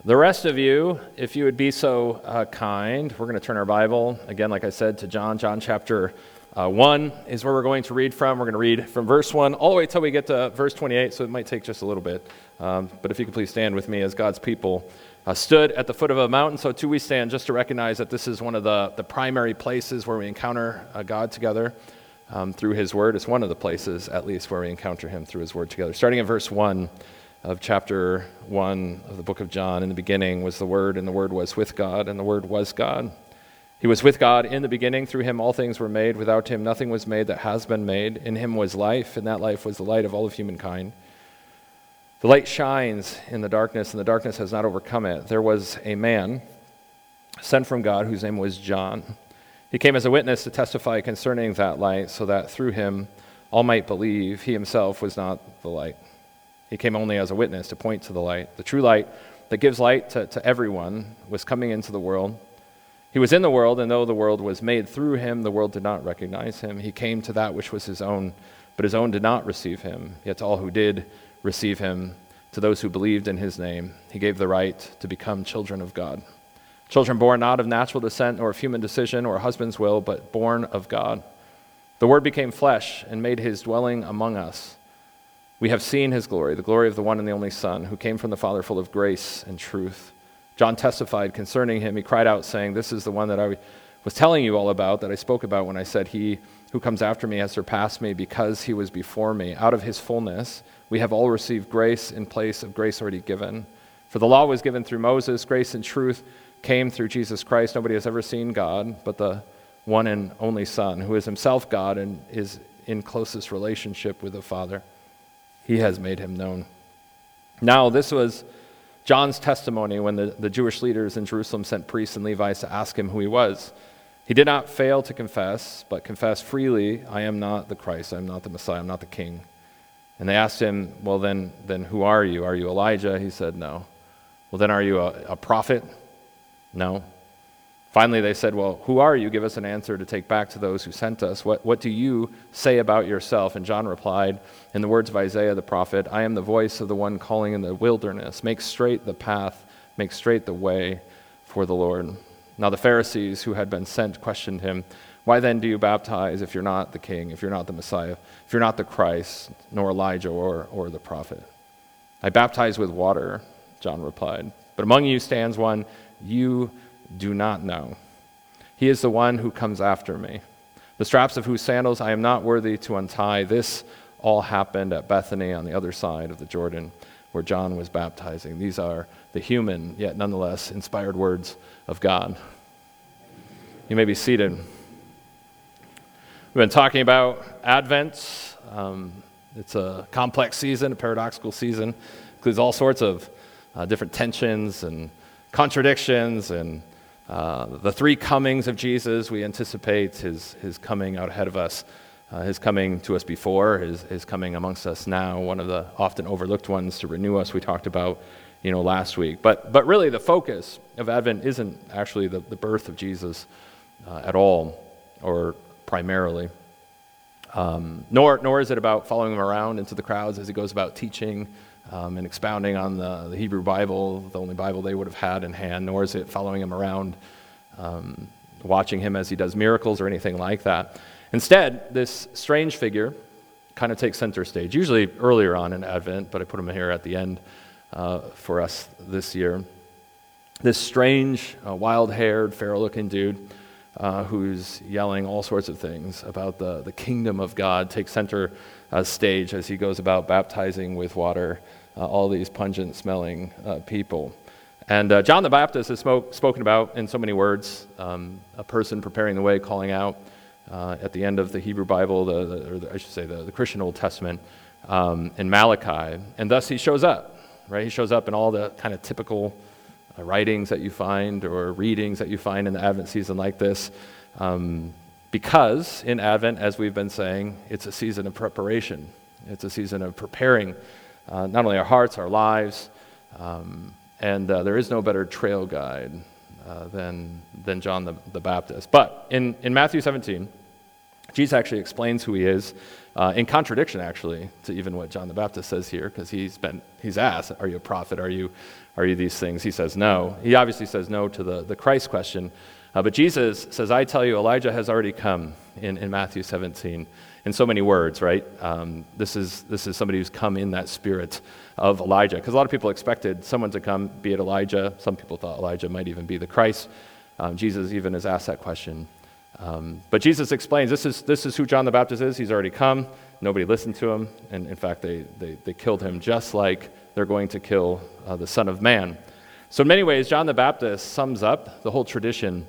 The rest of you, if you would be so kind, we're going to turn our Bible, again, like I said, to John chapter 1 is where we're going to read from. We're going to read from verse 1 all the way till we get to verse 28, so it might take just a little bit. But if you could please stand with me as God's people stood at the foot of a mountain, so too we stand just to recognize that this is one of the primary places where we encounter God together through His Word. It's one of the places, at least, where we encounter Him through His Word together. Starting at verse 1 of chapter 1 of the book of John, in the beginning was the Word, and the Word was with God, and the Word was God. He was with God in the beginning. Through Him all things were made. Without Him nothing was made that has been made. In Him was life, and that life was the light of all of humankind. The light shines in the darkness, and the darkness has not overcome it. There was a man sent from God whose name was John. He came as a witness to testify concerning that light, so that through him all might believe. He himself was not the light. He came only as a witness to point to the light. The true light that gives light to everyone was coming into the world. He was in the world, and though the world was made through him, the world did not recognize him. He came to that which was his own, but his own did not receive him. Yet to all who did receive him, to those who believed in his name, he gave the right to become children of God. Children born not of natural descent, nor of human decision, or a husband's will, but born of God. The Word became flesh and made his dwelling among us. We have seen his glory, the glory of the one and the only Son, who came from the Father full of grace and truth. John testified concerning him. He cried out, saying, "This is the one that I was telling you all about, that I spoke about when I said, 'He who comes after me has surpassed me, because he was before me.' Out of his fullness we have all received grace in place of grace already given. For the law was given through Moses, grace and truth came through Jesus Christ. Nobody has ever seen God but the one and only Son, who is himself God and is in closest relationship with the Father. He has made him known." Now, this was John's testimony when the Jewish leaders in Jerusalem sent priests and Levites to ask him who he was. He did not fail to confess, but confessed freely, "I am not the Christ, I am not the Messiah, I am not the King." And they asked him, "Well, then who are you? Are you Elijah?" He said, "No." "Well, then are you a prophet?" "No." Finally, they said, "Well, who are you? Give us an answer to take back to those who sent us. What do you say about yourself?" And John replied, in the words of Isaiah the prophet, "I am the voice of the one calling in the wilderness. Make straight the path, make straight the way for the Lord." Now the Pharisees who had been sent questioned him, "Why then do you baptize if you're not the King, if you're not the Messiah, if you're not the Christ, nor Elijah or the prophet?" "I baptize with water," John replied, "but among you stands one you do not know. He is the one who comes after me, the straps of whose sandals I am not worthy to untie." This all happened at Bethany on the other side of the Jordan, where John was baptizing. These are the human, yet nonetheless inspired words of God. You may be seated. We've been talking about Advent. It's a complex season, a paradoxical season. It includes all sorts of different tensions and contradictions and the three comings of Jesus. We anticipate his coming out ahead of us, his coming to us before, his coming amongst us now, one of the often overlooked ones to renew us we talked about last week. But really the focus of Advent isn't actually the birth of Jesus at all, or primarily. Nor is it about following him around into the crowds as he goes about teaching and expounding on the Hebrew Bible, the only Bible they would have had in hand. Nor is it following him around, watching him as he does miracles or anything like that. Instead, this strange figure kind of takes center stage, usually earlier on in Advent, but I put him here at the end for us this year. This strange, wild-haired, Pharaoh-looking dude who's yelling all sorts of things about the kingdom of God takes center stage as he goes about baptizing with water all these pungent-smelling people. And John the Baptist is spoken about in so many words, a person preparing the way, calling out at the end of the Hebrew Bible, the Christian Old Testament, in Malachi. And thus he shows up, right? He shows up in all the kind of typical writings that you find or readings that you find in the Advent season like this. Because in Advent, as we've been saying, it's a season of preparation. It's a season of preparing not only our hearts, our lives, and there is no better trail guide than John the Baptist. But in Matthew 17, Jesus actually explains who he is, in contradiction, actually, to even what John the Baptist says here, because he's asked, are you a prophet? Are you these things? He says no. He obviously says no to the Christ question. But Jesus says, I tell you, Elijah has already come in Matthew 17. In so many words, right? This is somebody who's come in that spirit of Elijah. Because a lot of people expected someone to come, be it Elijah. Some people thought Elijah might even be the Christ. Jesus even has asked that question. But Jesus explains, this is who John the Baptist is. He's already come. Nobody listened to him. And in fact, they killed him just like they're going to kill the Son of Man. So in many ways, John the Baptist sums up the whole tradition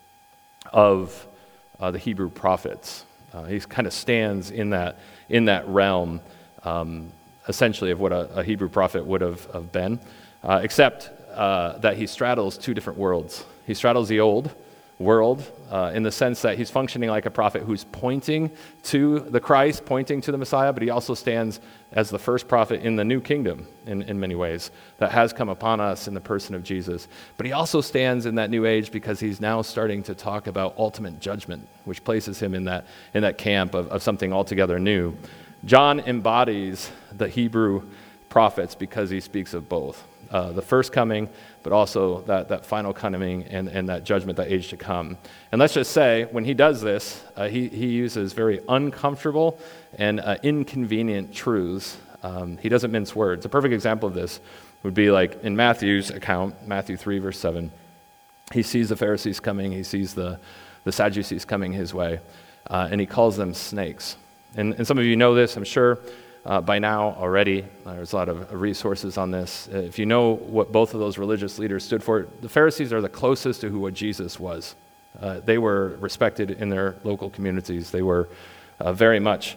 of the Hebrew prophets. He kind of stands in that realm, essentially, of what a Hebrew prophet would have been, except that he straddles two different worlds. He straddles the old world in the sense that he's functioning like a prophet who's pointing to the Christ, pointing to the Messiah, but he also stands as the first prophet in the new kingdom in many ways that has come upon us in the person of Jesus. But he also stands in that new age because he's now starting to talk about ultimate judgment, which places him in that camp of something altogether new. John embodies the Hebrew prophets because he speaks of both. The first coming, but also that final coming and that judgment, that age to come. And let's just say, when he does this, he uses very uncomfortable and inconvenient truths. He doesn't mince words. A perfect example of this would be like in Matthew's account, Matthew 3, verse 7. He sees the Pharisees coming, he sees the Sadducees coming his way, and he calls them snakes. And some of you know this, I'm sure. By now already, there's a lot of resources on this. If you know what both of those religious leaders stood for, the Pharisees are the closest to what Jesus was. They were respected in their local communities. They were very much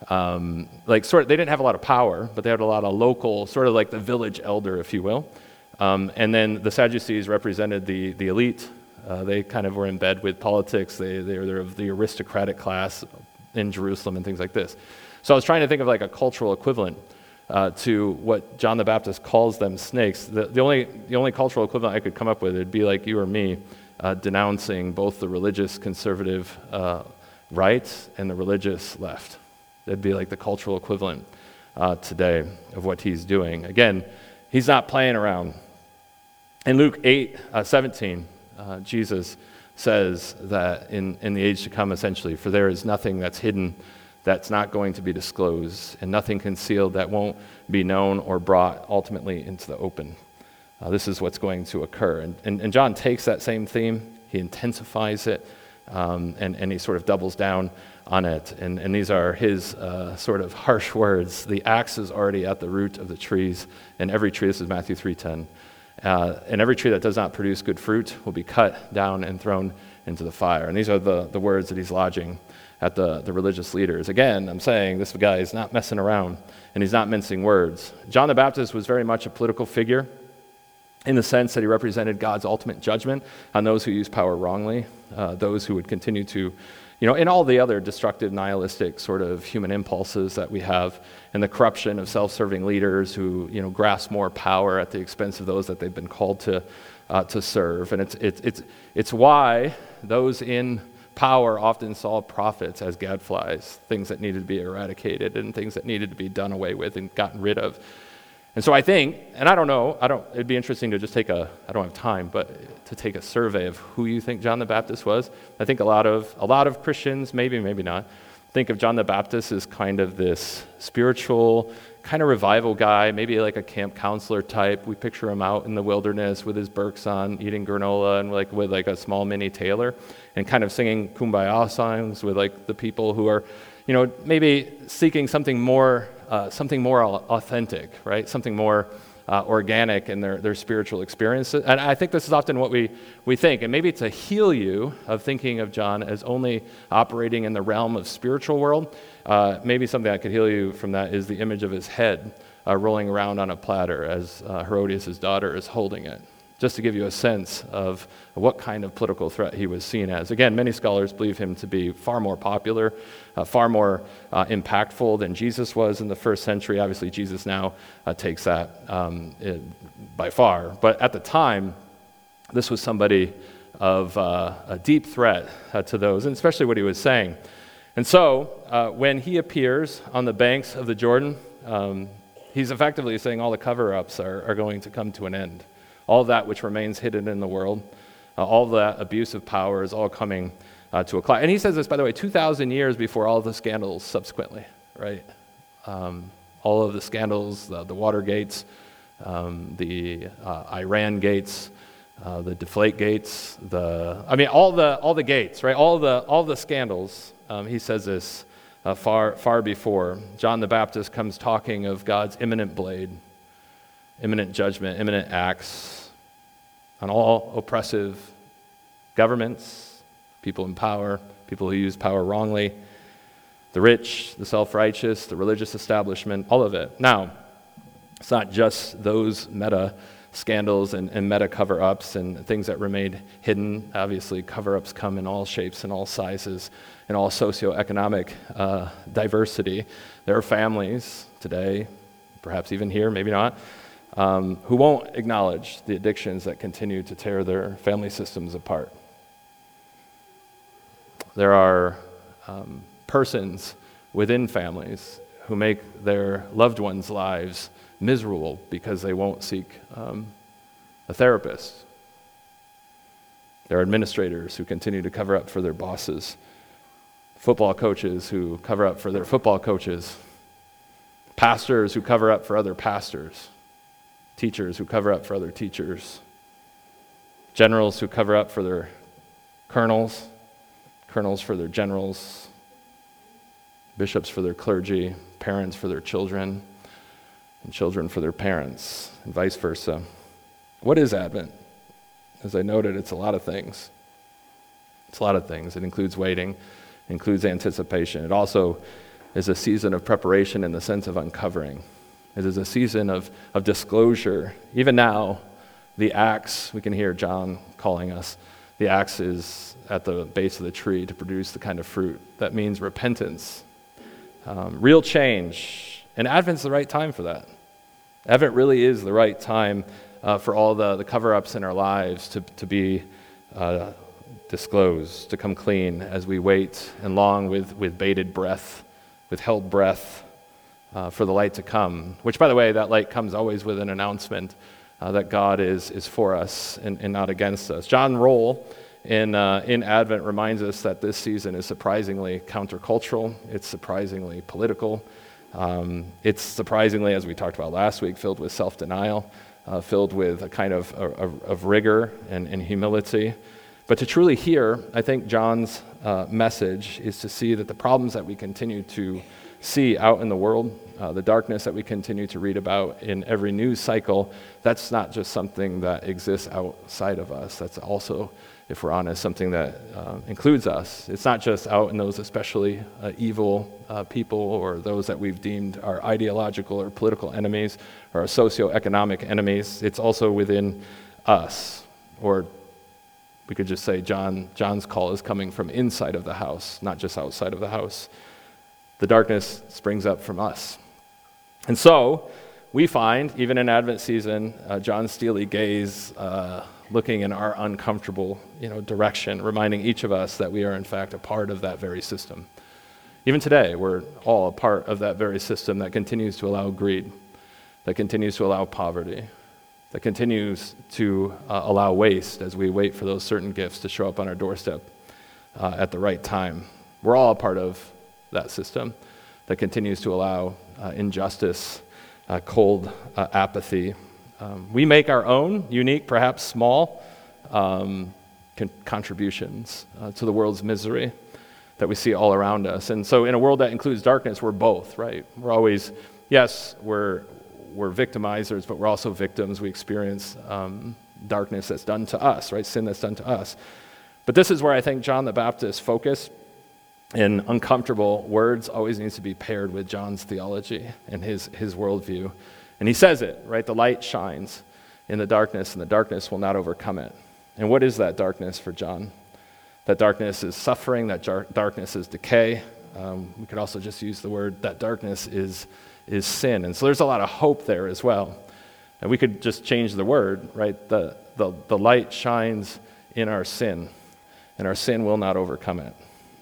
they didn't have a lot of power, but they had a lot of local, sort of like the village elder, if you will. And then the Sadducees represented the elite. They kind of were in bed with politics. They're of the aristocratic class in Jerusalem and things like this. So I was trying to think of like a cultural equivalent to what John the Baptist calls them snakes. The only cultural equivalent I could come up with, it'd be like you or me denouncing both the religious conservative right and the religious left. That'd be like the cultural equivalent today of what he's doing. Again, he's not playing around. In Luke 8:17, Jesus says that in the age to come, essentially, for there is nothing that's hidden that's not going to be disclosed, and nothing concealed that won't be known or brought ultimately into the open. This is what's going to occur. And John takes that same theme, he intensifies it, and he sort of doubles down on it. And these are his sort of harsh words. The axe is already at the root of the trees, and every tree, this is Matthew 3:10, and every tree that does not produce good fruit will be cut down and thrown into the fire. And these are the words that he's lodging at the religious leaders. Again, I'm saying this guy is not messing around, and he's not mincing words. John the Baptist was very much a political figure in the sense that he represented God's ultimate judgment on those who use power wrongly, those who would continue to, in all the other destructive, nihilistic sort of human impulses that we have, and the corruption of self-serving leaders who, grasp more power at the expense of those that they've been called to serve. And it's why those in power often saw prophets as gadflies, things that needed to be eradicated and things that needed to be done away with and gotten rid of. And so I think, and I don't know, it'd be interesting to just I don't have time, but to take a survey of who you think John the Baptist was. I think a lot of Christians, maybe not, think of John the Baptist as kind of this spiritual, kind of revival guy, maybe like a camp counselor type. We picture him out in the wilderness with his Birks on, eating granola and with a small mini tailor, and kind of singing kumbaya songs with the people who are, maybe seeking something more authentic, right? Something more organic in their spiritual experiences. And I think this is often what we think. And maybe to heal you of thinking of John as only operating in the realm of spiritual world, maybe something that could heal you from that is the image of his head rolling around on a platter as Herodias' daughter is holding it, just to give you a sense of what kind of political threat he was seen as. Again, many scholars believe him to be far more popular, far more impactful than Jesus was in the first century. Obviously, Jesus now takes that by far. But at the time, this was somebody of a deep threat to those, and especially what he was saying. And so, when he appears on the banks of the Jordan, he's effectively saying all the cover-ups are going to come to an end. All that which remains hidden in the world, all that abuse of power is all coming to a close. And he says this, by the way, 2,000 years before all the scandals subsequently, right? All of the scandals, the Watergates, the Iran gates, the Deflate gates, all the gates, right? All the scandals. He says this far before. John the Baptist comes talking of God's imminent blade, imminent judgment, imminent acts on all oppressive governments, people in power, people who use power wrongly, the rich, the self-righteous, the religious establishment, all of it. Now, it's not just those meta scandals and meta cover-ups and things that remained hidden. Obviously, cover-ups come in all shapes and all sizes and all socioeconomic diversity. There are families today, perhaps even here, maybe not, who won't acknowledge the addictions that continue to tear their family systems apart. There are persons within families who make their loved ones' lives miserable because they won't seek a therapist. There are administrators who continue to cover up for their bosses, football coaches who cover up for their football coaches, pastors who cover up for other pastors, teachers who cover up for other teachers, generals who cover up for their colonels, colonels for their generals, bishops for their clergy, parents for their children, and children for their parents, and vice versa. What is Advent? As I noted, it's a lot of things. It's a lot of things. It includes waiting, it includes anticipation. It also is a season of preparation in the sense of uncovering. It is a season of disclosure. Even now, the axe, we can hear John calling us, the axe is at the base of the tree to produce the kind of fruit. That means repentance, real change. And Advent's the right time for that. Advent really is the right time for all the cover-ups in our lives to be disclosed, to come clean as we wait and long with bated breath, with held breath for the light to come. Which, by the way, that light comes always with an announcement that God is for us and not against us. John Roll in Advent reminds us that this season is surprisingly countercultural. It's surprisingly political. It's surprisingly, as we talked about last week, filled with self-denial, filled with a kind of rigor and humility. But to truly hear, I think John's message is to see that the problems that we continue to see out in the world, the darkness that we continue to read about in every news cycle, that's not just something that exists outside of us. That's also, if we're honest, something that includes us. It's not just out in those especially evil people or those that we've deemed our ideological or political enemies or our socioeconomic enemies. It's also within us. Or we could just say John's call is coming from inside of the house, not just outside of the house. The darkness springs up from us. And so we find, even in Advent season, John's steely gaze looking in our uncomfortable direction, reminding each of us that we are in fact a part of that very system. Even today, we're all a part of that very system that continues to allow greed, that continues to allow poverty, that continues to allow waste as we wait for those certain gifts to show up on our doorstep at the right time. We're all a part of that system that continues to allow injustice, cold apathy. We make our own, unique, perhaps small, contributions to the world's misery that we see all around us. And so in a world that includes darkness, we're both, right? We're always, yes, we're victimizers, but we're also victims. We experience darkness that's done to us, right? Sin that's done to us. But this is where I think John the Baptist's focus in uncomfortable words always needs to be paired with John's theology and his worldview. And he says it, right? The light shines in the darkness, and the darkness will not overcome it. And what is that darkness for John? That darkness is suffering, that darkness is decay. We could also just use the word, that darkness is sin. And so there's a lot of hope there as well. And we could just change the word, right? The light shines in our sin, and our sin will not overcome it.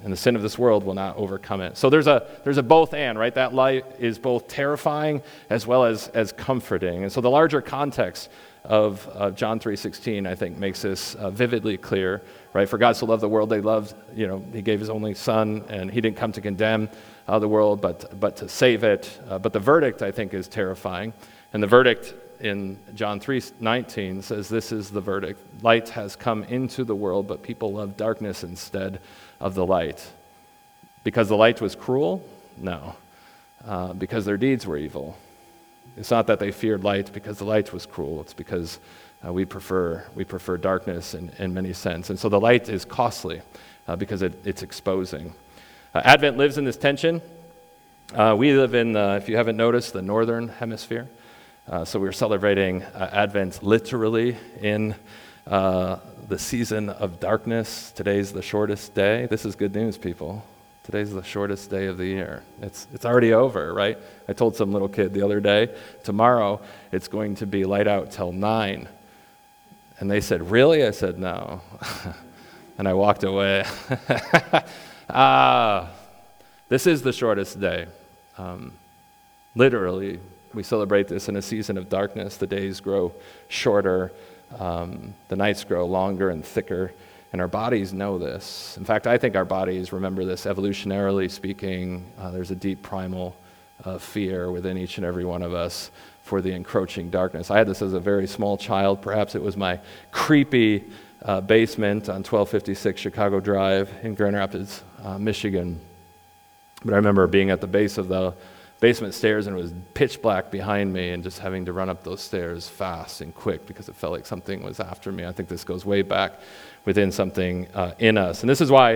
and the sin of this world will not overcome it. So there's a both and, right? That light is both terrifying as well as comforting. And so the larger context of John 3:16, I think, makes this vividly clear, right? For God so loved the world, he gave his only son, and he didn't come to condemn the world, but to save it. But the verdict, I think, is terrifying. And the verdict in John 3:19 says, this is the verdict. Light has come into the world, but people love darkness instead of the light. Because the light was cruel? No. Because their deeds were evil. It's not that they feared light because the light was cruel. It's because we prefer darkness in many sense. And so the light is costly because it's exposing. Advent lives in this tension. We live in, if you haven't noticed, the northern hemisphere. So we're celebrating Advent literally in the season of darkness. Today's the shortest day. This is good news, people. Today's the shortest day of the year. It's already over, right? I told some little kid the other day, tomorrow it's going to be light out till 9. And they said, really? I said, no. And I walked away. This is the shortest day. Literally, we celebrate this in a season of darkness. The days grow shorter. The nights grow longer and thicker. And our bodies know this. In fact, I think our bodies remember this evolutionarily speaking. There's a deep primal fear within each and every one of us for the encroaching darkness. I had this as a very small child. Perhaps it was my creepy basement on 1256 Chicago Drive in Grand Rapids, Michigan. But I remember being at the base of the basement stairs, and it was pitch black behind me, and just having to run up those stairs fast and quick because it felt like something was after me. I think this goes way back within something in us. And this is why,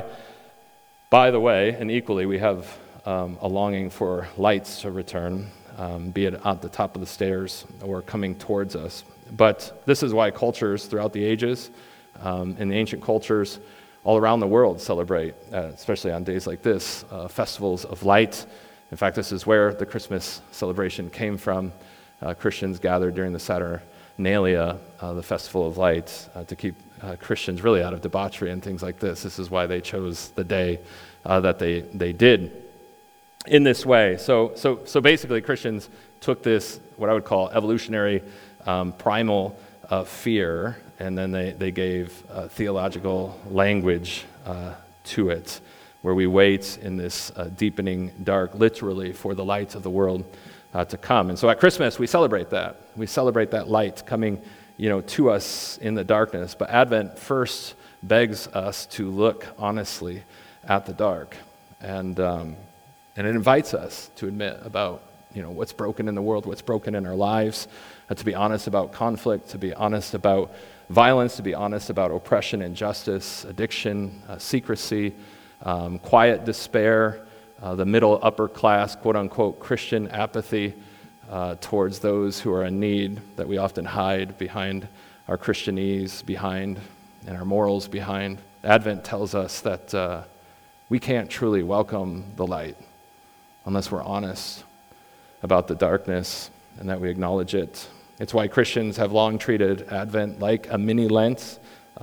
by the way, and equally, we have a longing for lights to return, be it at the top of the stairs or coming towards us. But this is why cultures throughout the ages, in the ancient cultures all around the world, celebrate, especially on days like this, festivals of light. In fact, this is where the Christmas celebration came from. Christians gathered during the Saturnalia, the Festival of Light, to keep Christians really out of debauchery and things like this. This is why they chose the day that they did in this way. So basically, Christians took this, what I would call evolutionary primal fear, and then they gave theological language to it, where we wait in this deepening dark, literally, for the light of the world to come. And so at Christmas, we celebrate that. We celebrate that light coming, to us in the darkness. But Advent first begs us to look honestly at the dark, and it invites us to admit about what's broken in the world, what's broken in our lives, to be honest about conflict, to be honest about violence, to be honest about oppression, injustice, addiction, secrecy, quiet despair, the middle upper class, quote unquote, Christian apathy towards those who are in need, that we often hide behind our Christianese, behind, and our morals behind. Advent tells us that we can't truly welcome the light unless we're honest about the darkness and that we acknowledge it. It's why Christians have long treated Advent like a mini Lent.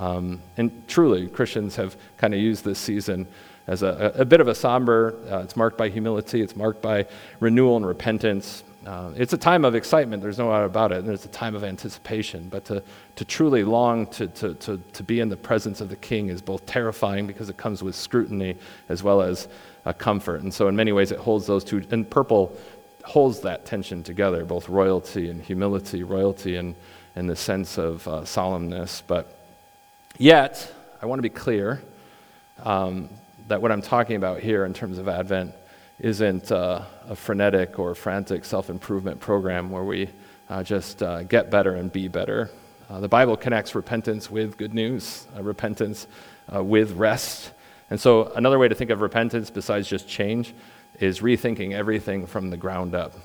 And truly, Christians have kind of used this season as a bit of a somber. It's marked by humility. It's marked by renewal and repentance. It's a time of excitement. There's no doubt about it. And it's a time of anticipation. But to truly long to be in the presence of the King is both terrifying because it comes with scrutiny as well as comfort. And so in many ways it holds those two. And purple holds that tension together, both royalty and humility, royalty and the sense of solemnness. But yet, I want to be clear that what I'm talking about here in terms of Advent isn't a frenetic or frantic self-improvement program where we just get better and be better. The Bible connects repentance with good news, repentance with rest. And so another way to think of repentance besides just change is rethinking everything from the ground up.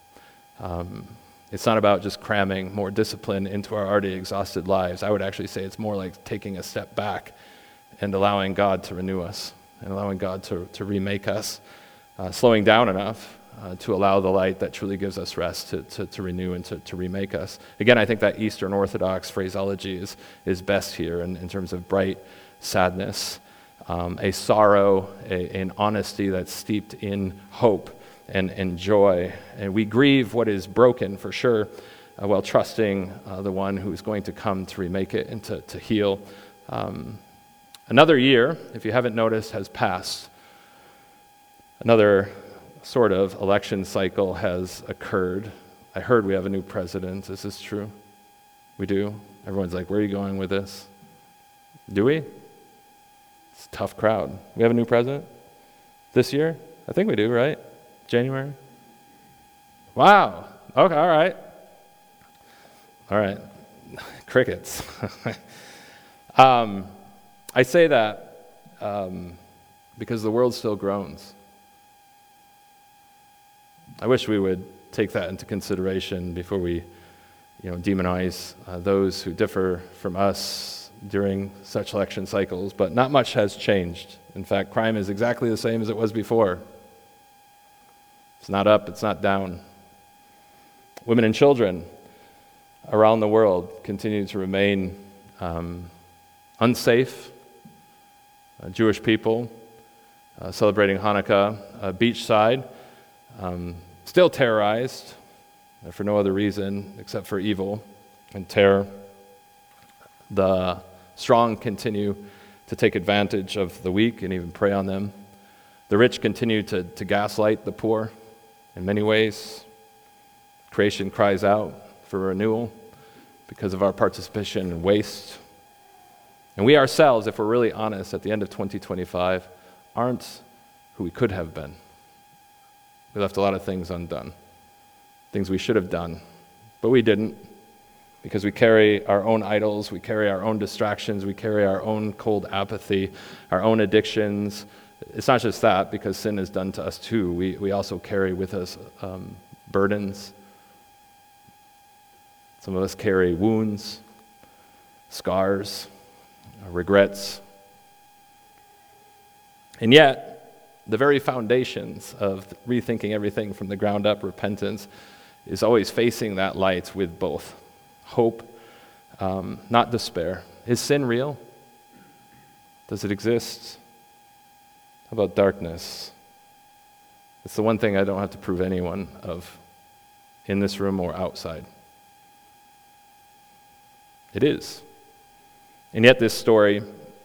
It's not about just cramming more discipline into our already exhausted lives. I would actually say it's more like taking a step back and allowing God to renew us and allowing God to remake us, slowing down enough to allow the light that truly gives us rest to renew and to remake us. Again, I think that Eastern Orthodox phraseology is best here in terms of bright sadness a sorrow, an honesty that's steeped in hope and joy. And we grieve what is broken for sure, while trusting the one who is going to come to remake it and to heal. Another year, if you haven't noticed, has passed. Another sort of election cycle has occurred. I heard we have a new president. Is this true? We do? Everyone's like, where are you going with this? Do we? It's a tough crowd. We have a new president this year? I think we do, right? January? Wow. Okay, all right. All right. Crickets. I say that because the world still groans. I wish we would take that into consideration before we, demonize those who differ from us during such election cycles. But not much has changed. In fact, crime is exactly the same as it was before. It's not up, it's not down. Women and children around the world continue to remain unsafe. Jewish people celebrating Hanukkah beachside, still terrorized for no other reason except for evil and terror. The strong continue to take advantage of the weak and even prey on them. The rich continue to gaslight the poor in many ways. Creation cries out for renewal because of our participation in waste. And we ourselves, if we're really honest, at the end of 2025, aren't who we could have been. We left a lot of things undone, things we should have done, but we didn't, because we carry our own idols, we carry our own distractions, we carry our own cold apathy, our own addictions. It's not just that, because sin is done to us too. We also carry with us burdens. Some of us carry wounds, scars, regrets. And yet, the very foundations of rethinking everything from the ground up, repentance, is always facing that light with both hope, not despair. Is sin real? Does it exist? How about darkness? It's the one thing I don't have to prove anyone of in this room or outside. It is. And yet this story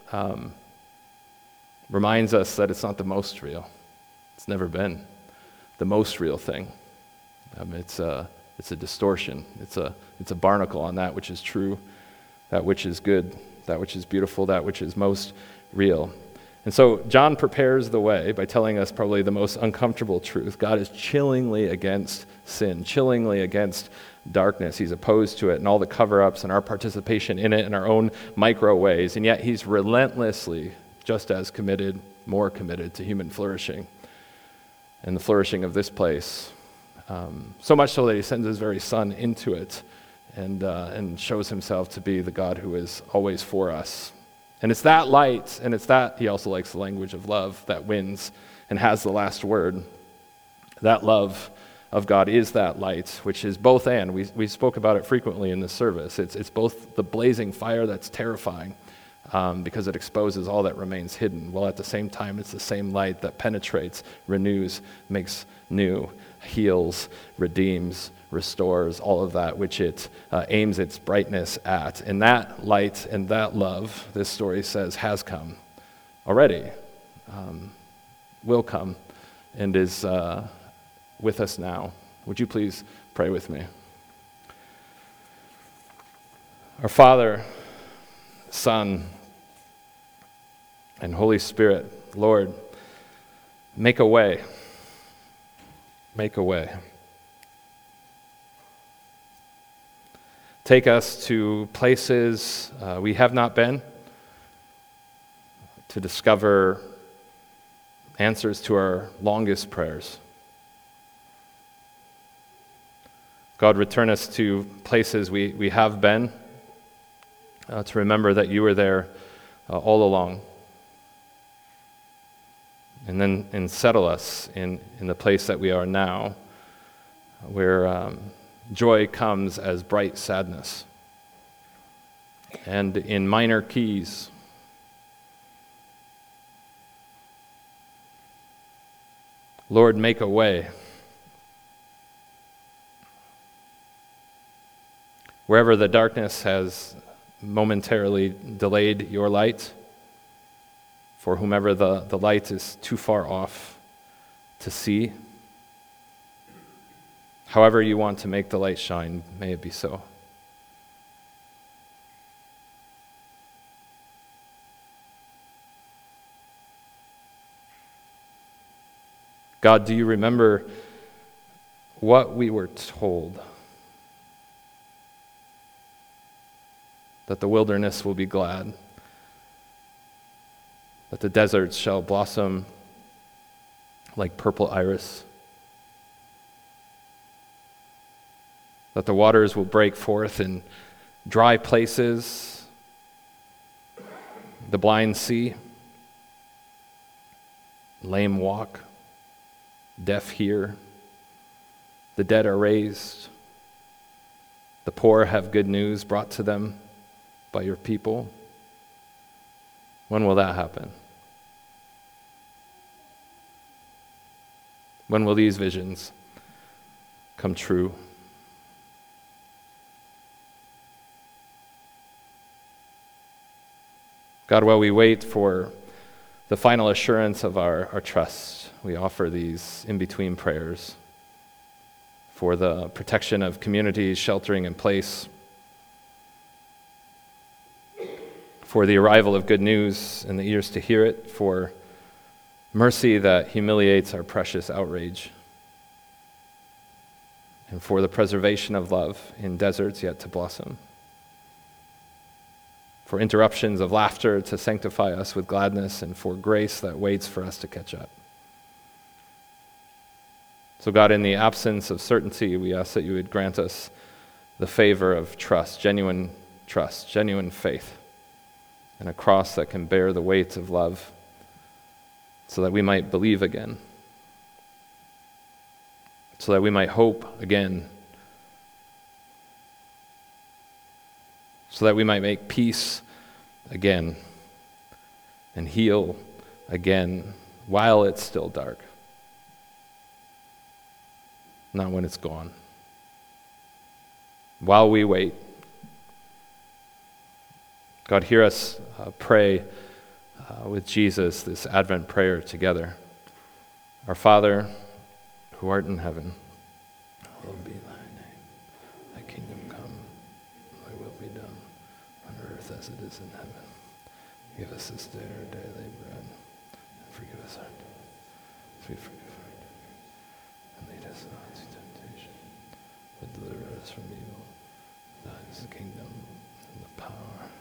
reminds us that it's not the most real. It's never been the most real thing. It's a distortion. It's a barnacle on that which is true, that which is good, that which is beautiful, that which is most real. And so John prepares the way by telling us probably the most uncomfortable truth. God is chillingly against sin, chillingly against darkness. He's opposed to it and all the cover-ups and our participation in it in our own micro ways. And yet he's relentlessly just as committed, more committed to human flourishing and the flourishing of this place. So much so that he sends his very son into it and shows himself to be the God who is always for us. And it's that light, and it's that, he also likes the language of love, that wins and has the last word. That love of God is that light, which is both and. We spoke about it frequently in this service. It's both the blazing fire that's terrifying because it exposes all that remains hidden, while at the same time it's the same light that penetrates, renews, makes new, heals, redeems, restores, all of that which it aims its brightness at. And that light and that love, this story says, has come already, will come, and is with us now. Would you please pray with me? Our Father, Son, and Holy Spirit, Lord, make a way. Make a way. Take us to places we have not been, to discover answers to our longest prayers. God, return us to places we have been, to remember that you were there all along. And settle us in the place that we are now, where joy comes as bright sadness, and in minor keys, Lord, make a way. Wherever the darkness has momentarily delayed your light, for whomever the light is too far off to see, however you want to make the light shine, may it be so. God, do you remember what we were told? That the wilderness will be glad, that the deserts shall blossom like purple iris, that the waters will break forth in dry places, the blind see, lame walk, deaf hear, the dead are raised, the poor have good news brought to them by your people. When will that happen? When will these visions come true? God, while we wait for the final assurance of our trust, we offer these in-between prayers for the protection of communities sheltering in place, for the arrival of good news and the ears to hear it, for mercy that humiliates our precious outrage, and for the preservation of love in deserts yet to blossom, for interruptions of laughter to sanctify us with gladness, and for grace that waits for us to catch up. So God, in the absence of certainty, we ask that you would grant us the favor of trust, genuine faith, and a cross that can bear the weight of love, so that we might believe again, so that we might hope again, so that we might make peace again and heal again while it's still dark, not when it's gone. While we wait, God, hear us pray with Jesus this Advent prayer together. Our Father, who art in heaven, hallowed be thy name. Thy kingdom come, thy will be done, on earth as it is in heaven. Give us this day our daily bread, and forgive us our debts, as we forgive our debtors. And lead us not into temptation, but deliver us from evil. Thine is the kingdom, and the power,